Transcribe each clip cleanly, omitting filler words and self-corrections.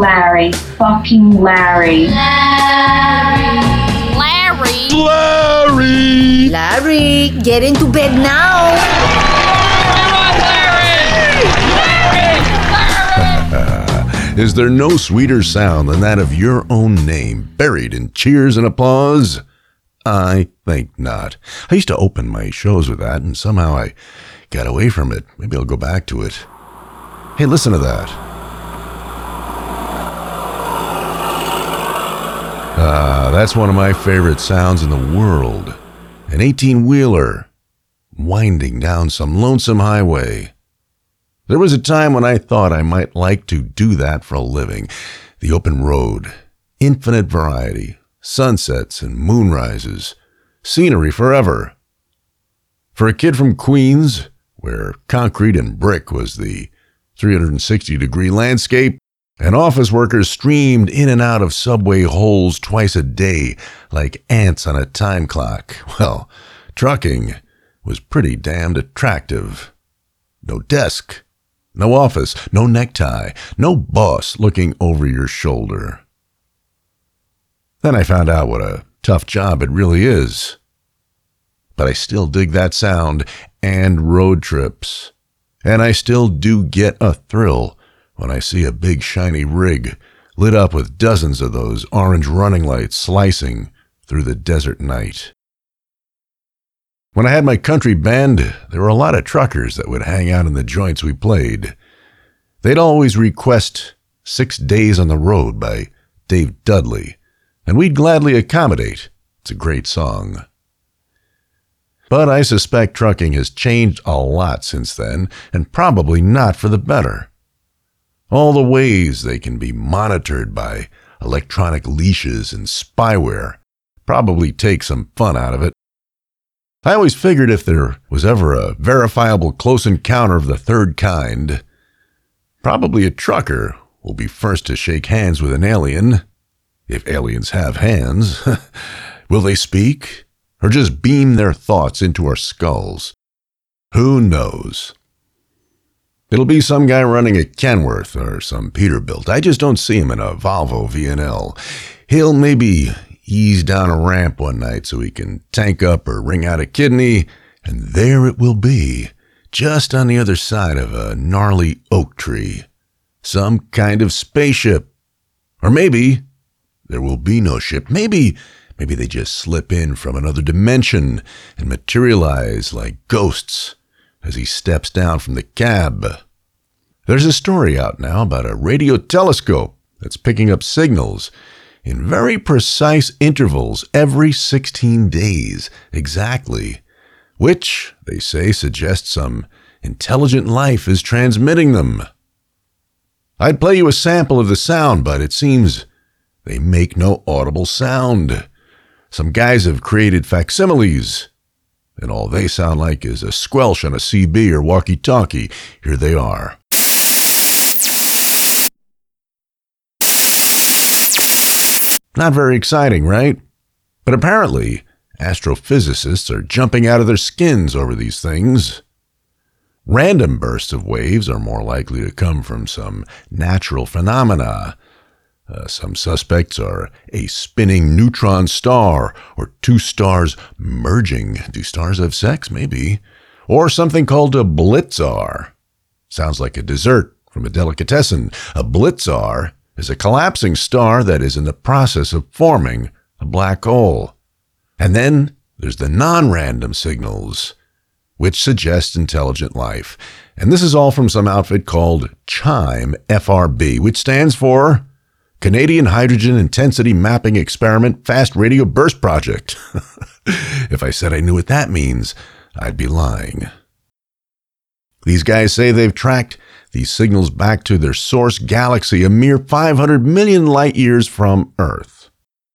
Larry. Fucking Larry. Larry. Larry! Larry, get into bed now. Is there no sweeter sound than that of your own name buried in cheers and applause? I think not. I used to open my shows with that, and somehow I got away from it. Maybe I'll go back to it. Hey, listen to that. That's one of my favorite sounds in the world. An 18-wheeler winding down some lonesome highway. There was a time when I thought I might like to do that for a living. The open road, infinite variety, sunsets and moonrises, scenery forever. For a kid from Queens, where concrete and brick was the 360-degree landscape, and office workers streamed in and out of subway holes twice a day like ants on a time clock, well, trucking was pretty damned attractive. No desk, no office, no necktie, no boss looking over your shoulder. Then I found out what a tough job it really is. But I still dig that sound and road trips. And I still do get a thrill when I see a big shiny rig lit up with dozens of those orange running lights slicing through the desert night. When I had my country band, there were a lot of truckers that would hang out in the joints we played. They'd always request 6 Days on the Road by Dave Dudley, and we'd gladly accommodate. It's a great song. But I suspect trucking has changed a lot since then, and probably not for the better. All the ways they can be monitored by electronic leashes and spyware probably take some fun out of it. I always figured if there was ever a verifiable close encounter of the third kind, probably a trucker will be first to shake hands with an alien, if aliens have hands. Will they speak, or just beam their thoughts into our skulls? Who knows? It'll be some guy running a Kenworth or some Peterbilt. I just don't see him in a Volvo VNL. He'll maybe ease down a ramp one night so he can tank up or wring out a kidney, and there it will be, just on the other side of a gnarly oak tree. Some kind of spaceship. Or maybe there will be no ship. Maybe they just slip in from another dimension and materialize like ghosts as he steps down from the cab. There's a story out now about a radio telescope that's picking up signals in very precise intervals every 16 days exactly, which, they say, suggests some intelligent life is transmitting them. I'd play you a sample of the sound, but it seems they make no audible sound. Some guys have created facsimiles, and all they sound like is a squelch on a CB or walkie-talkie. Here they are. Not very exciting, right? But apparently, astrophysicists are jumping out of their skins over these things. Random bursts of waves are more likely to come from some natural phenomena. Some suspects are a spinning neutron star, or two stars merging. Do stars have sex? Maybe. Or something called a blitzar. Sounds like a dessert from a delicatessen. A blitzar is a collapsing star that is in the process of forming a black hole. And then there's the non-random signals, which suggest intelligent life. And this is all from some outfit called CHIME FRB, which stands for Canadian Hydrogen Intensity Mapping Experiment Fast Radio Burst Project. If I said I knew what that means, I'd be lying. These guys say they've tracked these signals back to their source galaxy, a mere 500 million light years from Earth.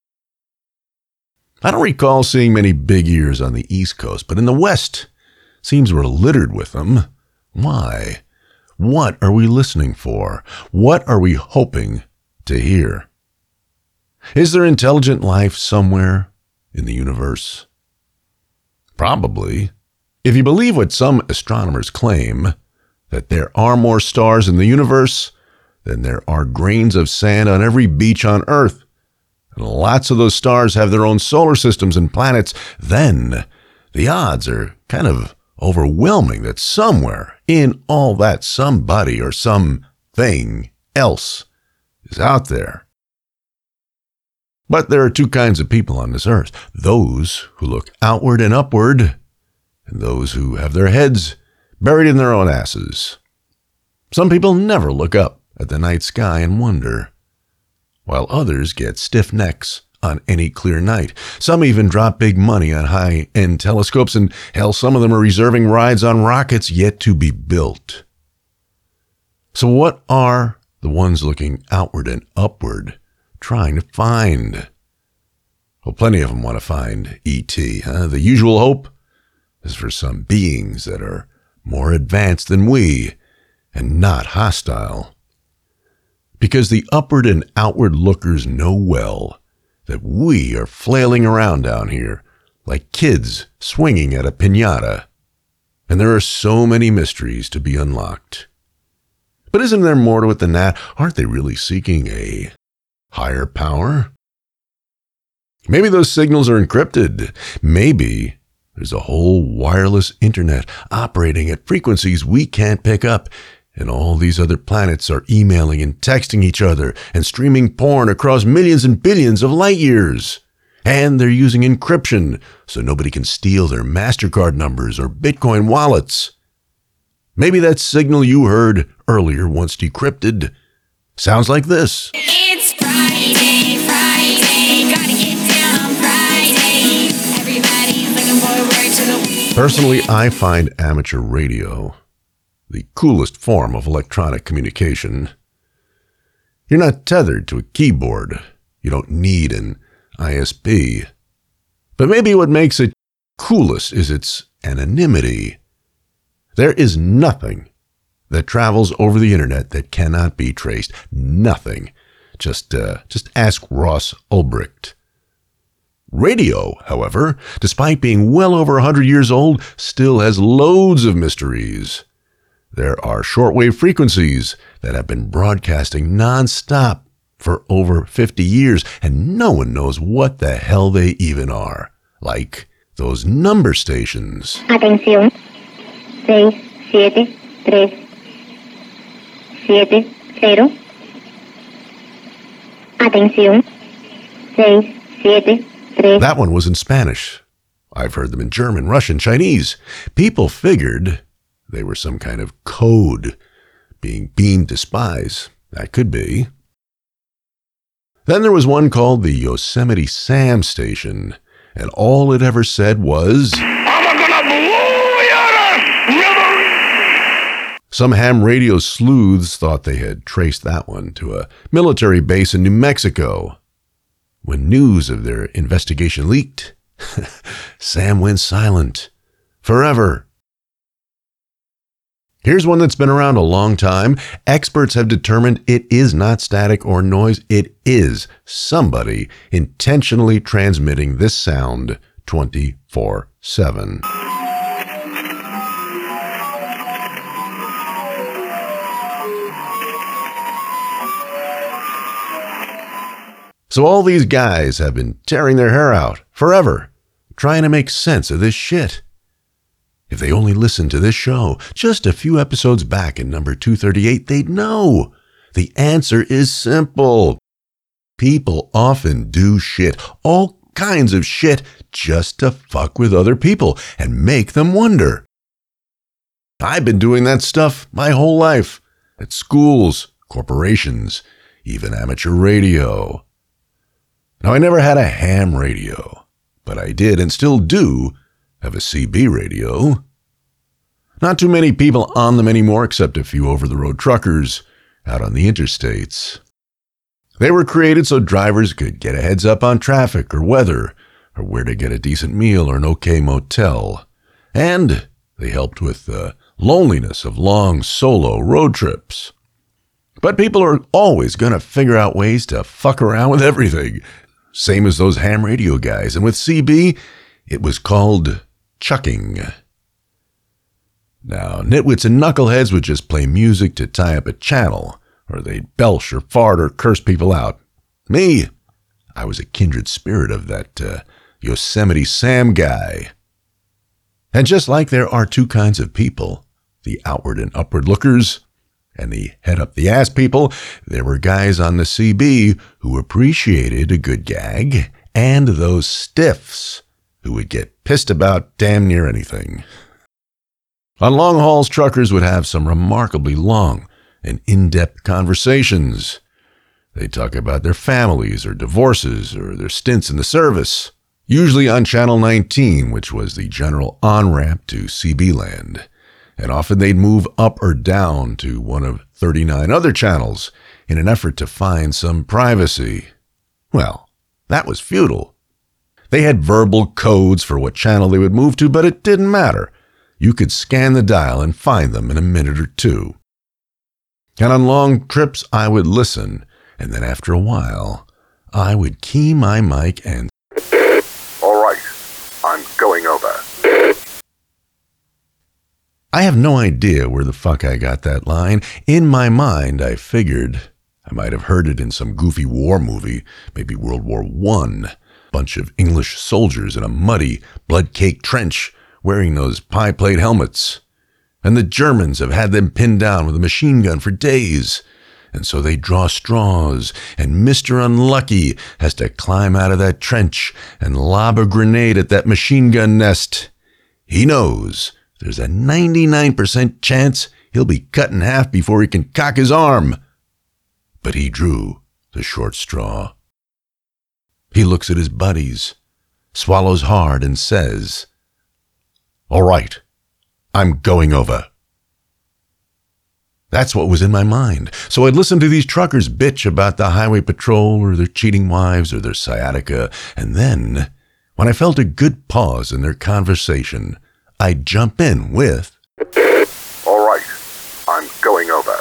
I don't recall seeing many big ears on the East Coast, but in the West, seems we're littered with them. Why? What are we listening for? What are we hoping to hear? Is there intelligent life somewhere in the universe? Probably. If you believe what some astronomers claim, that there are more stars in the universe then there are grains of sand on every beach on Earth. And lots of those stars have their own solar systems and planets. Then the odds are kind of overwhelming that somewhere in all that somebody or something else is out there. But there are two kinds of people on this earth: those who look outward and upward, and those who have their heads buried in their own asses. Some people never look up at the night sky and wonder, while others get stiff necks on any clear night. Some even drop big money on high-end telescopes, and hell, some of them are reserving rides on rockets yet to be built. So what are the ones looking outward and upward trying to find? Well, plenty of them want to find E.T. The usual hope is for some beings that are more advanced than we and not hostile. Because the upward and outward lookers know well that we are flailing around down here like kids swinging at a piñata. And there are so many mysteries to be unlocked. But isn't there more to it than that? Aren't they really seeking a higher power? Maybe those signals are encrypted. Maybe there's a whole wireless internet operating at frequencies we can't pick up, and all these other planets are emailing and texting each other and streaming porn across millions and billions of light years. And they're using encryption so nobody can steal their MasterCard numbers or Bitcoin wallets. Maybe that signal you heard earlier, once decrypted, sounds like this. It's Friday, gotta get down on Friday. Everybody's looking forward to the week. Personally, I find amateur radio the coolest form of electronic communication. You're not tethered to a keyboard. You don't need an ISP. But maybe what makes it coolest is its anonymity. There is nothing that travels over the internet that cannot be traced. Nothing. Just ask Ross Ulbricht. Radio, however, despite being well over 100 years old, still has loads of mysteries. There are shortwave frequencies that have been broadcasting nonstop for over 50 years, and no one knows what the hell they even are. Like those number stations. Atención, 67370. Atención, 673. That one was in Spanish. I've heard them in German, Russian, Chinese. People figured they were some kind of code being beamed to spies. That could be. Then there was one called the Yosemite Sam Station, and all it ever said was, "I'm gonna blow you out of river." Some ham radio sleuths thought they had traced that one to a military base in New Mexico. When news of their investigation leaked, Sam went silent. Forever. Here's one that's been around a long time. Experts have determined it is not static or noise. It is somebody intentionally transmitting this sound 24/7. So all these guys have been tearing their hair out forever, trying to make sense of this shit. If they only listened to this show just a few episodes back in number 238, they'd know. The answer is simple. People often do shit, all kinds of shit, just to fuck with other people and make them wonder. I've been doing that stuff my whole life, at schools, corporations, even amateur radio. Now, I never had a ham radio, but I did and still do have a CB radio. Not too many people on them anymore, except a few over-the-road truckers out on the interstates. They were created so drivers could get a heads up on traffic or weather, or where to get a decent meal or an okay motel. And they helped with the loneliness of long solo road trips. But people are always going to figure out ways to fuck around with everything. Same as those ham radio guys. And with CB, it was called chucking. Now, nitwits and knuckleheads would just play music to tie up a channel, or they'd belch or fart or curse people out. Me, I was a kindred spirit of that Yosemite Sam guy. And just like there are two kinds of people, the outward and upward lookers and the head up the ass people, there were guys on the CB who appreciated a good gag, and those stiffs who would get pissed about damn near anything. On long hauls, truckers would have some remarkably long and in-depth conversations. They'd talk about their families or divorces or their stints in the service, usually on Channel 19, which was the general on-ramp to CB land. And often they'd move up or down to one of 39 other channels in an effort to find some privacy. Well, that was futile. They had verbal codes for what channel they would move to, but it didn't matter. You could scan the dial and find them in a minute or two. And on long trips, I would listen, and then after a while, I would key my mic and, "All right, I'm going over." I have no idea where the fuck I got that line. In my mind, I figured I might have heard it in some goofy war movie, maybe World War I. Bunch of English soldiers in a muddy, blood-caked trench wearing those pie-plate helmets. And the Germans have had them pinned down with a machine gun for days. And so they draw straws, and Mr. Unlucky has to climb out of that trench and lob a grenade at that machine gun nest. He knows there's a 99% chance he'll be cut in half before he can cock his arm. But he drew the short straw. He looks at his buddies, swallows hard, and says, "All right, I'm going over." That's what was in my mind. So I'd listen to these truckers bitch about the highway patrol or their cheating wives or their sciatica, and then, when I felt a good pause in their conversation, I'd jump in with, "All right, I'm going over."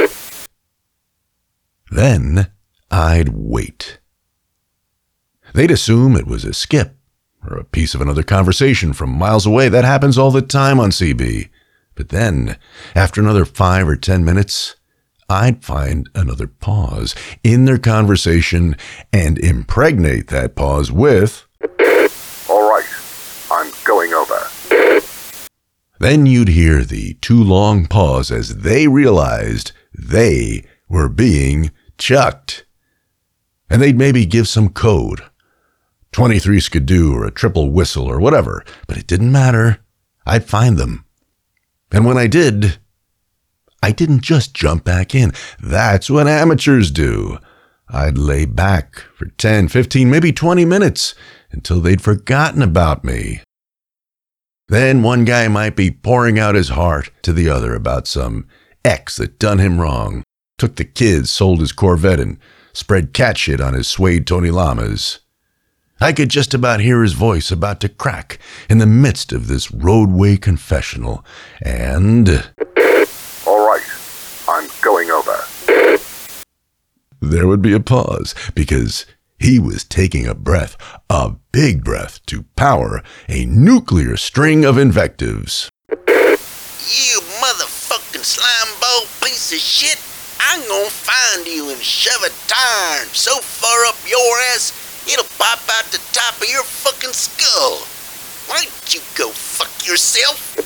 Then I'd wait. They'd assume it was a skip or a piece of another conversation from miles away. That happens all the time on CB. But then, after another 5 or 10 minutes, I'd find another pause in their conversation and impregnate that pause with, "All right, I'm going over." Then you'd hear the too long pause as they realized they were being chucked. And they'd maybe give some code, 23 skidoo or a triple whistle or whatever, but it didn't matter. I'd find them. And when I did, I didn't just jump back in. That's what amateurs do. I'd lay back for 10, 15, maybe 20 minutes until they'd forgotten about me. Then one guy might be pouring out his heart to the other about some ex that done him wrong, took the kids, sold his Corvette, and spread cat shit on his suede Tony Lamas. I could just about hear his voice about to crack in the midst of this roadway confessional, and "All right, I'm going over." there would be a pause, because he was taking a breath, a big breath, to power a nuclear string of invectives. "You motherfucking slime ball piece of shit! I'm gonna find you and shove a tire so far up your ass it'll pop out the top of your fucking skull. Why don't you go fuck yourself?"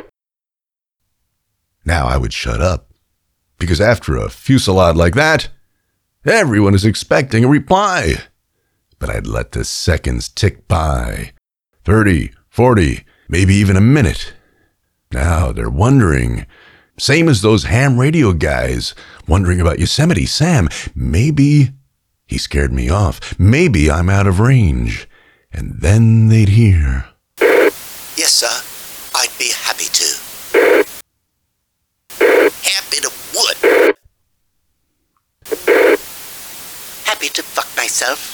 Now I would shut up, because after a fusillade like that, everyone is expecting a reply. But I'd let the seconds tick by. 30, 40, maybe even a minute. Now they're wondering, same as those ham radio guys wondering about Yosemite Sam. Maybe he scared me off. Maybe I'm out of range. And then they'd hear, "Yes, sir. I'd be happy to." Happy to what? Happy to fuck myself.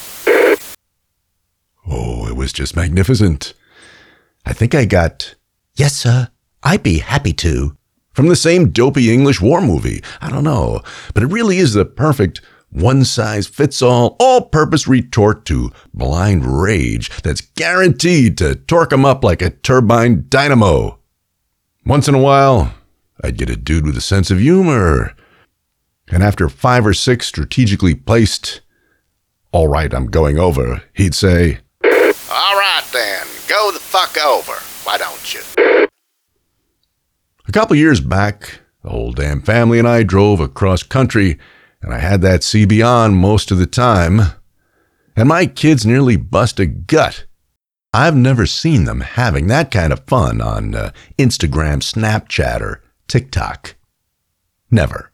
oh, it was just magnificent. I think I got, "Yes, sir, I'd be happy to," from the same dopey English war movie. I don't know, but it really is the perfect one-size-fits-all, all-purpose retort to blind rage that's guaranteed to torque 'em up like a turbine dynamo. Once in a while, I'd get a dude with a sense of humor. And after 5 or 6 strategically placed, "All right, I'm going over," he'd say, All right then, go the fuck over. Why don't you? A couple years back, the whole damn family and I drove across country, and I had that CB on most of the time, and my kids nearly bust a gut. I've never seen them having that kind of fun on Instagram, Snapchat, or TikTok. Never.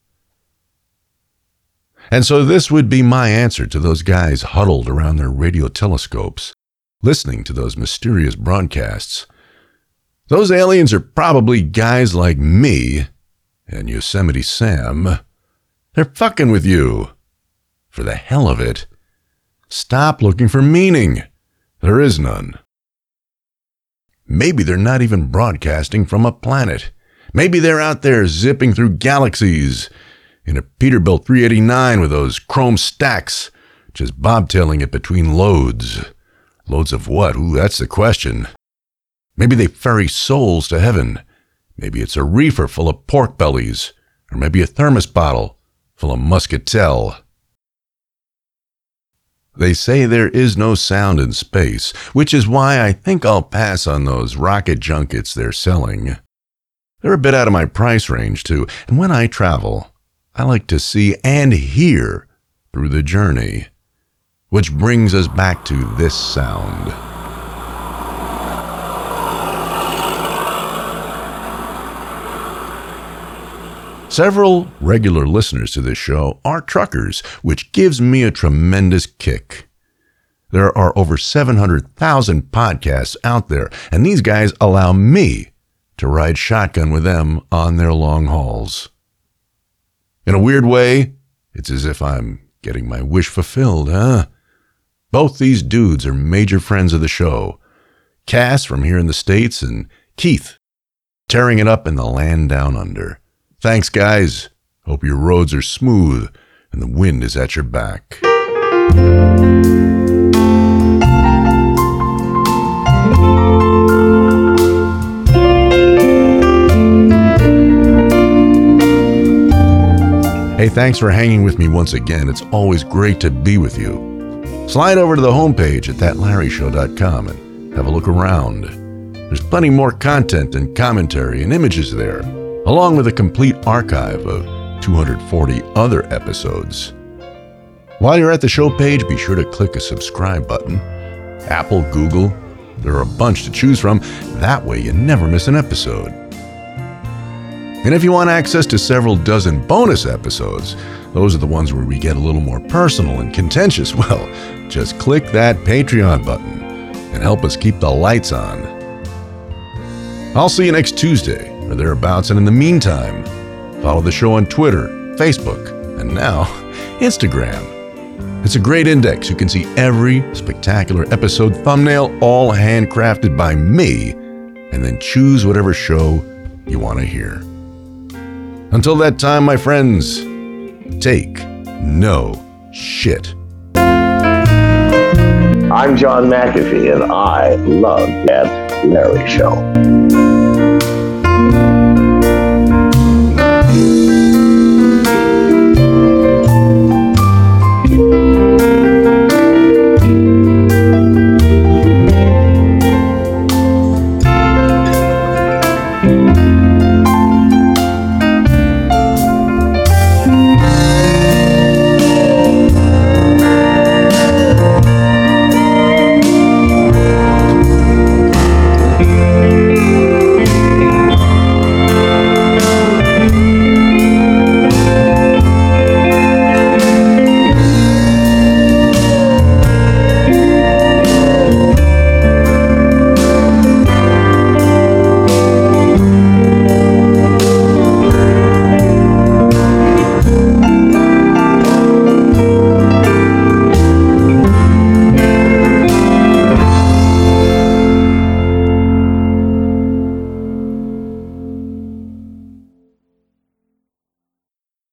And so this would be my answer to those guys huddled around their radio telescopes, listening to those mysterious broadcasts. Those aliens are probably guys like me and Yosemite Sam. They're fucking with you. For the hell of it, stop looking for meaning. There is none. Maybe they're not even broadcasting from a planet. Maybe they're out there zipping through galaxies in a Peterbilt 389 with those chrome stacks, just bobtailing it between loads. Loads of what? Ooh, that's the question. Maybe they ferry souls to heaven. Maybe it's a reefer full of pork bellies, or maybe a thermos bottle full of muscatel. They say there is no sound in space, which is why I think I'll pass on those rocket junkets they're selling. They're a bit out of my price range, too, and when I travel, I like to see and hear through the journey. Which brings us back to this sound. Several regular listeners to this show are truckers, which gives me a tremendous kick. There are over 700,000 podcasts out there, and these guys allow me to ride shotgun with them on their long hauls. In a weird way, it's as if I'm getting my wish fulfilled, huh? Both these dudes are major friends of the show. Cass from here in the States and Keith, tearing it up in the land down under. Thanks, guys. Hope your roads are smooth and the wind is at your back. Hey, thanks for hanging with me once again. It's always great to be with you. Slide over to the homepage at thatlarryshow.com and have a look around. There's plenty more content and commentary and images there, along with a complete archive of 240 other episodes. While you're at the show page, be sure to click a subscribe button. Apple, Google, there are a bunch to choose from. That way you never miss an episode. And if you want access to several dozen bonus episodes, those are the ones where we get a little more personal and contentious, well, just click that Patreon button and help us keep the lights on. I'll see you next Tuesday or thereabouts, and in the meantime, follow the show on Twitter, Facebook, and now Instagram. It's a great index. You can see every spectacular episode thumbnail, all handcrafted by me, and then choose whatever show you want to hear. Until that time, my friends, take no shit. I'm John McAfee, and I love That Larry Show.